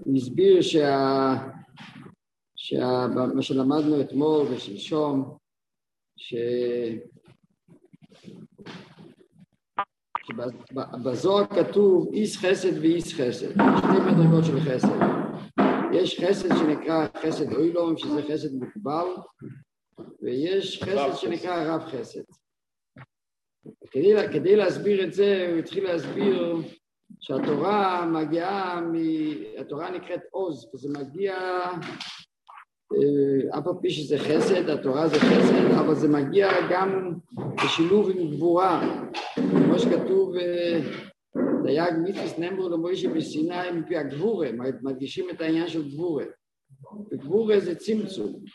נסביר מה שלמדנו אתמול ושלשום, שבזוהר כתוב איס חסד ואיס חסד, שתי מדרגות של חסד. יש חסד שנקרא חסד אוילום, שזה חסד מוגבל, ויש חסד שנקרא רב חסד. כדי להסביר את זה, הוא התחיל להסביר שהתורה מגיעה, התורה נקראת עוז, וזה מגיע, אף על פי שזה חסד, התורה זה חסד, אבל זה מגיע גם בשילוב עם גבורה, כמו שכתוב, דייג מיתוס נאמרו למוישה בסיני מפי הגבורה, מדגישים את העניין של גבורה. וגבורה זה צמצום.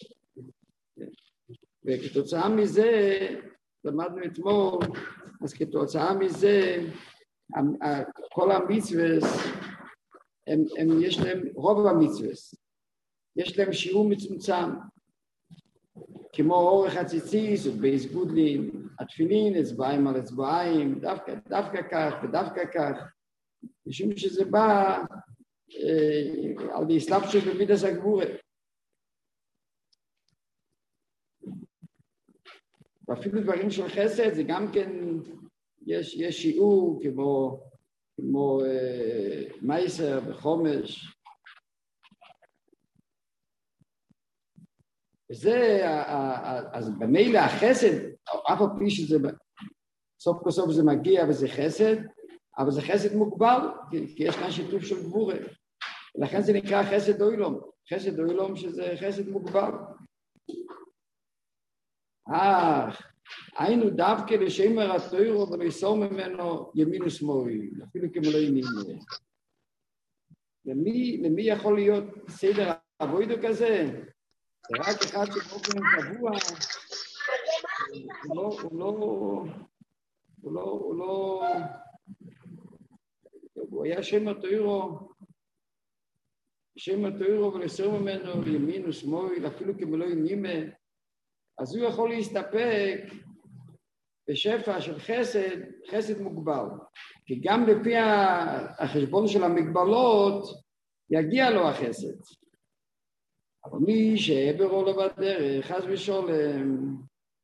וכתוצאה מזה, למדנו אתמול, אז כתוצאה מזה, כל המצוות, יש להם, רוב המצוות, יש להם שיעור מצומצם, כמו אורך הציציס, ובייס גודלין, התפילין, אצבעים על אצבעים, דווקא כך ודווקא כך, משום שזה בא על הסלבשות במידס הגבורה. ואפילו דברים של חסד, זה גם כן, יש שיעור כמו מייסר וחומש. וזה, אז במילא החסד, אף על פי שזה, סוף כל סוף זה מגיע וזה חסד, אבל זה חסד מוגבל, כי יש כאן שיתוף של גבורה. ולכן זה נקרא חסד אוילום. חסד אוילום שזה חסד מוגבל. היינו דווקא לשמר התורה ולאסור ממנו ימין ושמאל, אפילו כמו לא ימין. למי יכול להיות סדר עבודה כזה? זה רק אחד שבאופן קבוע, הוא היה שמר תוירו ולאסור ממנו ימין ושמאל, אפילו כמו לא ימין. אז הוא יכול להסתפק בשפע של חסד מוגבל. כי גם לפי החשבון של המגבלות, יגיע לו החסד. אבל מי שעברו לו בדרך, חס ושולם,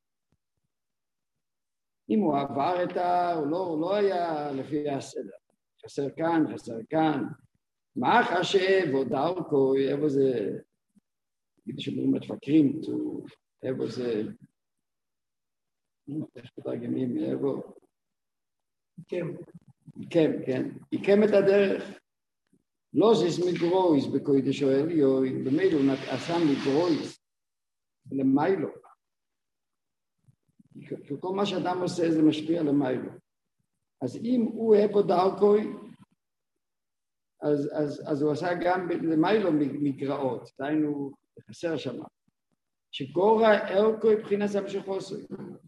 אם הוא עבר הוא לא היה לפי הסדר. חסר כאן. מה חשב או דרכו, איפה זה, כדי שאומרים מתפקרים, איפה זה, איך מתרגמים, איפה? כן. עיקם את הדרך. לא זיס מגרויס בקודש העליון, במילא הוא עשה מגרויס למיילו. כל מה שאדם עושה זה משפיע למיילו. אז אם הוא איפה דרכוי, אז הוא עשה גם למיילו מגרעות, דיינו חסר שם. שגורה ערכוי מבחינת המשכוסוי.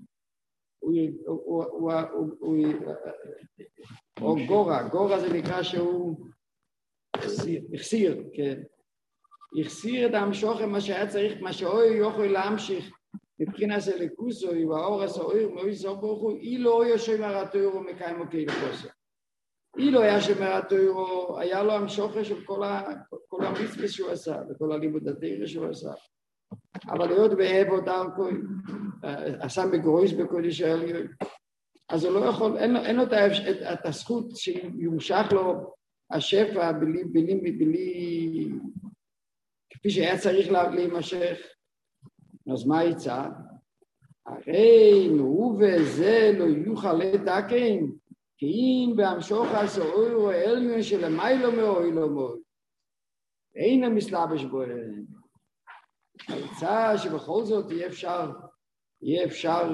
או גורה זה נקרא שהוא החסיר, כן. החסיר את המשוכם, מה שהיה צריך, מה שאוי יוכל להמשיך מבחינת הלכוסוי, והאור הסוער, מאוי סובוכו, אילו היה שמר התוירו מקיים אוקיי לחוסר. אילו היה שמר התוירו, היה לו המשוכם של כל המצווה שהוא עשה, וכל הלימוד התורה שהוא עשה. אבל להיות בהבו דרכוי, עשה מגרויס בקודש העליון, אז הוא לא יכול, אין לו את הזכות שימשך לו השפע בלי, כפי שהיה צריך להימשך. אז מה יצא? הרי נו וזה לא יוכל לתקן, כי אם בהמשוך הסעור העליון שלמיילו מאוילו מאוי, אין המסלבש בו אליהם. היצא שבכל זאת יהיה אפשר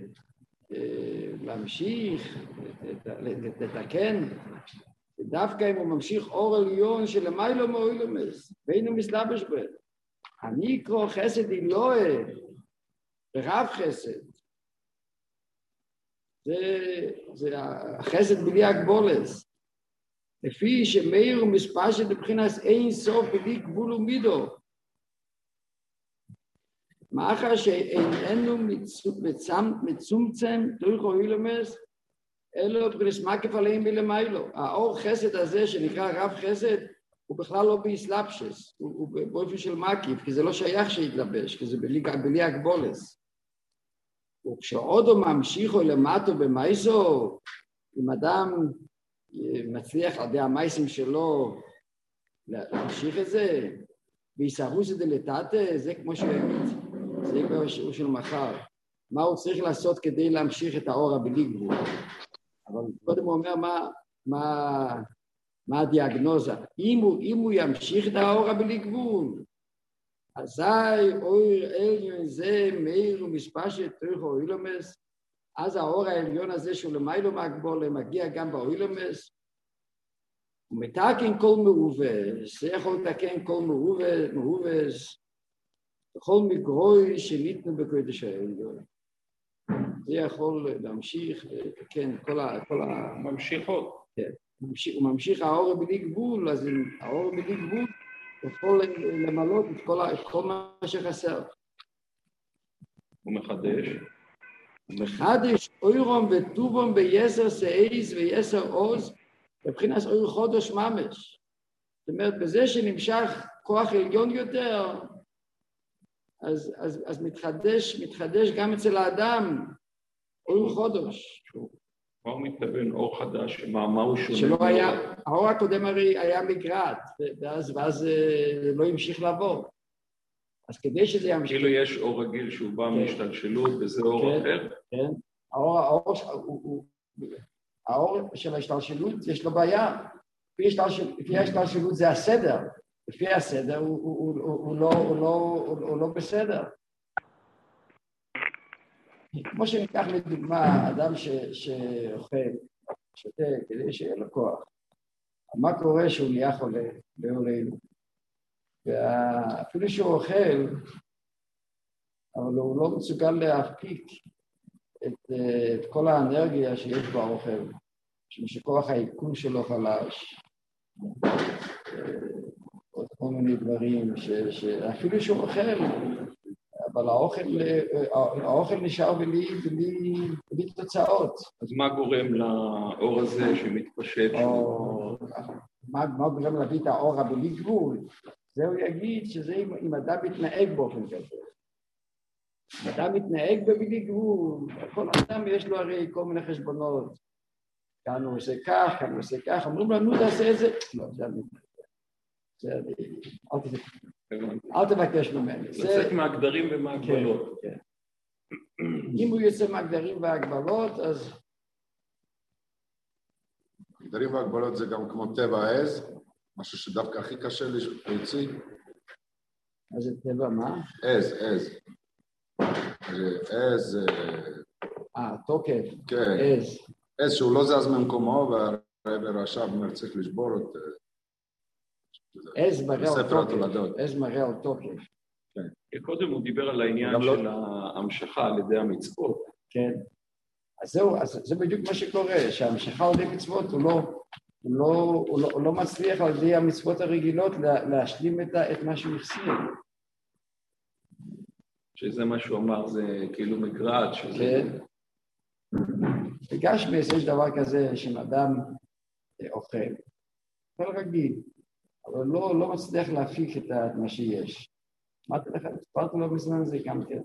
להמשיך, לתקן, ודווקא אם הוא ממשיך אור עליון שלמיילו מאוילו מס, ואינו מסלבש בו. הניקרו חסד אלוהי, ורב חסד. זה החסד בלי הגבולס. לפי שמאיר ומספשת מבחינת אין סוף בלי גבול ומידו. מאחר שאיננו מצומצם דרך אילומס, אלו מבחינת מקף עליהם מלמיילו. האור חסד הזה שנקרא רב חסד, הוא בכלל לא באסלאפשס, הוא באופן של מקיף, כי זה לא שייך שיתלבש, כי זה בלי הגבולס. וכשעודו ממשיכו למטו במייסו, אם אדם מצליח על ידי המייסים שלו להמשיך את זה, ויסהרוס את זה לטאטה, זה כמו שיגיד, זה כבר שיעור של מחר. מה הוא צריך לעשות כדי להמשיך את האור הבלי גבול? אבל קודם הוא אומר מה הדיאגנוזה. אם הוא ימשיך את האור הבלי גבול, אזי אור עליון זה מאיר ומספשת תוך אוילומס, אז האור העליון הזה שהוא למיילו מהגבולה מגיע גם באוילומס, הוא מתקן כל מעובס, זה יכול לתקן כל מעובס, בכל מגרוי שניתנו בקודש העליון. זה יכול להמשיך, כן, כל ה... ממשיך עוד. כן, הוא ממשיך האור בלי גבול, אז האור בלי גבול יכול למלות את כל מה שחסר. הוא מחדש. מחדש אוירום וטובום ביסר סעיס ויסר עוז, מבחינת אויר חודש ממש. זאת אומרת, בזה שנמשך כוח עליון יותר, אז מתחדש גם אצל האדם אויר חודש. מה הוא מתכוון אור חדש? מה הוא שונה? שלא היה, האור הקודם הרי היה מגרד, ואז לא המשיך לעבור. אז כדי שזה ימשיך... כאילו יש אור רגיל שהוא בא מהשתלשלות, וזה אור אחר? כן, האור של ההשתלשלות יש לו בעיה. לפי ההשתלשלות זה הסדר. לפי הסדר הוא לא בסדר. כמו שניקח לדוגמה, אדם שאוכל, שותה כדי שיהיה לו כוח. מה קורה שהוא נהיה חולה בעולנו? ואפילו שהוא אוכל, אבל הוא לא מסוגל להפיק את כל האנרגיה שיש באוכל, שכוח העיכול שלו חלש. עוד כל מיני דברים, שאפילו שהוא אוכל, אבל האוכל נשאר בלי תוצאות. אז מה גורם לאור הזה שמתפשט? מה גורם להביא את האור הבלי גבול? זה הוא יגיד שזה אם אדם מתנהג באופן כזה. אם אדם מתנהג בבלי גבול, כל אדם יש לו הרי כל מיני חשבונות. כאן הוא עושה כך, כאן הוא עושה כך, אומרים לו, נו תעשה את זה. לא, זה אני אל תבקש ממני. לצאת מהגדרים ומהגבלות. אם הוא יוצא מהגדרים והגבלות, אז... הגדרים והגבלות זה גם כמו טבע העז, משהו שדווקא הכי קשה להוציא. אז זה טבע מה? עז. עז... תוקף. כן. עז. עז שהוא לא זז ממקומו, והרב רש"ב אומר צריך לשבור את... עז מראה על תוקף. קודם הוא דיבר על העניין של ההמשכה על ידי המצוות. כן. אז זהו, זה בדיוק מה שקורה, שההמשכה על ידי מצוות הוא לא מצליח על ידי המצוות הרגילות להשלים את מה שהוא החסיר. שזה מה שהוא אמר, זה כאילו מגרד. כן. בגשמס יש דבר כזה שאם אדם אוכל, אוכל רגיל, אבל לא מצליח להפיק את מה שיש. אמרתי לך, הספרתי לו בזמן זה גם כן,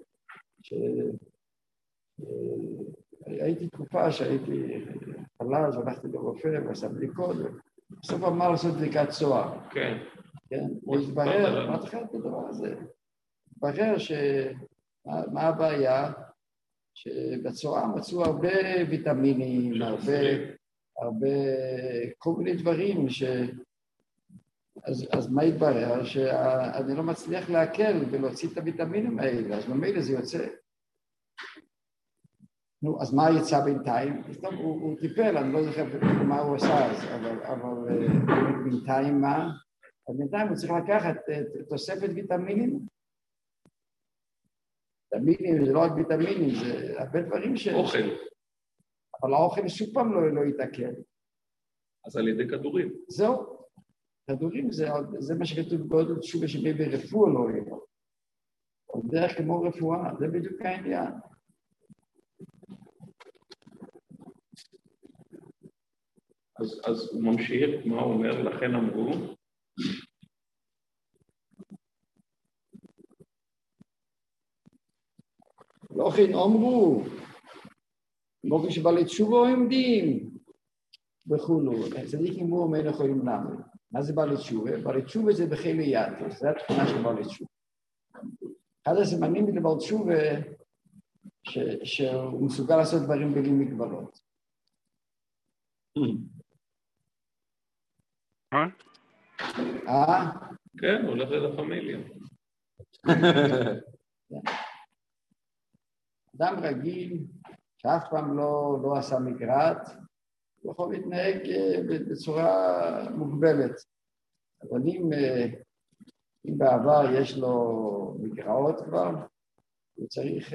שהייתי תקופה שהייתי חלש, הלכתי לרופא ועשה בדיקות, בסוף אמר לעשות בדיקת צוהר. כן. כן, והתברר, אמרתי לך את הדבר הזה, התברר מה הבעיה? שבצוהר מצאו הרבה ויטמינים, הרבה כל מיני דברים אז מה התברר? שאני לא מצליח להקל ולהוציא את הוויטמינים האלה, אז במילא זה יוצא. נו, אז מה יצא בינתיים? טוב, הוא טיפל, אני לא זוכר מה הוא עשה אז, אבל בינתיים מה? אז בינתיים הוא צריך לקחת תוספת ויטמינים. ויטמינים זה לא רק ויטמינים, זה הרבה דברים אוכל. אבל האוכל שוב פעם לא יתעכל. אז על ידי כדורים. זהו. כדורים זה מה שכתוב בעוד תשובה שבי ברפואה לא יהיה. דרך כמו רפואה, זה בדיוק העניין. אז הוא ממשיך, מה הוא אומר? לכן אמרו? לא כן אמרו, כמו כשבעלי תשובה עומדים, וכולו. צדיקים הוא אומר יכולים לעמוד. מה זה בעלי תשובה? בעלי תשובה זה בחיל יתר, זה התכונה של בעלי תשובה. אחד הסימנים לבעל תשובה, שהוא מסוגל לעשות דברים בלי מגבלות. כן, הולך לפמיליה. אדם רגיל, שאף פעם לא עשה מגרעת, הוא יכול להתנהג בצורה מוגבלת. אבל אם בעבר יש לו מגרעות כבר, הוא צריך...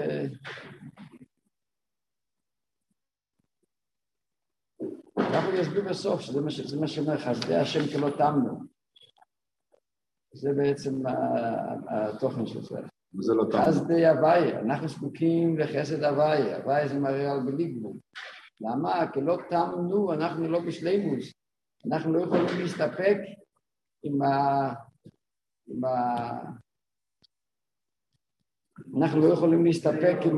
אנחנו יסביר בסוף, שזה מה שאומר, חסדי השם כלא תמנו. זה בעצם התוכן של זה. וזה לא תמנו. חסדי הוויה, אנחנו זקוקים לחסד הוויה, הוויה זה מראה על בלי גבול. למה? כי לא תמנו, אנחנו לא בשלימוס. אנחנו לא יכולים להסתפק אנחנו לא יכולים להסתפק עם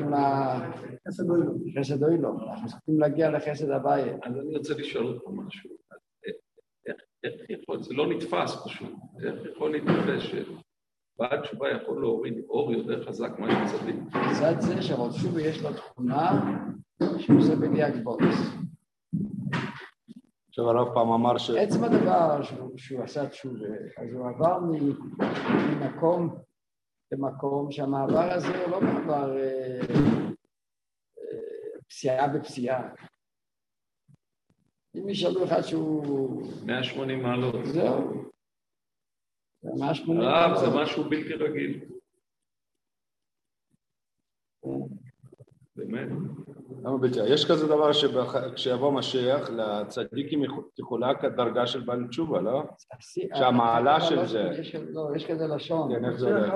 חסד אוילום. אנחנו צריכים להגיע לחסד הוויה. אז אני רוצה לשאול אותך משהו. איך יכול, זה לא נתפס פשוט. איך יכול להתנפש שבעל תשובה יכול להוריד אור יותר חזק מה שצדיק? מצד זה שבעל תשובה יש לו תכונה שהוא עושה בלי הגבולת. עכשיו הרב פעם אמר עצם הדבר שהוא עשה תשובה, אז הוא עבר ממקום למקום שהמעבר הזה הוא לא מעבר פסיעה בפסיעה. אם ישאלו אחד שהוא... 180 מעלות. זהו. 180 מעלות. זה משהו בלתי רגיל. באמת. למה בלתי? יש כזה דבר שכשיבוא משיח, לצדיקים תחולק הדרגה של בעל תשובה, לא? שהמעלה של זה. לא, יש כזה לשון. כן, איך זה הולך?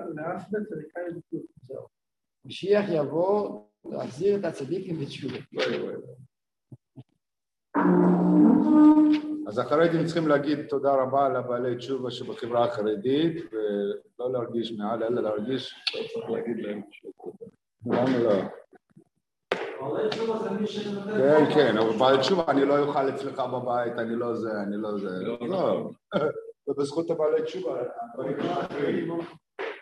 משיח יבוא להחזיר את הצדיקים בתשובה. אז החרדים צריכים להגיד תודה רבה לבעלי תשובה שבחברה החרדית, ולא להרגיש מעל, אלא להרגיש... לא צריך להגיד להם משהו. למה לא? כן, כן, אבל בעלי תשובה, אני לא אוכל אצלך בבית, אני לא זה. לא. ובזכות הבעלי תשובה,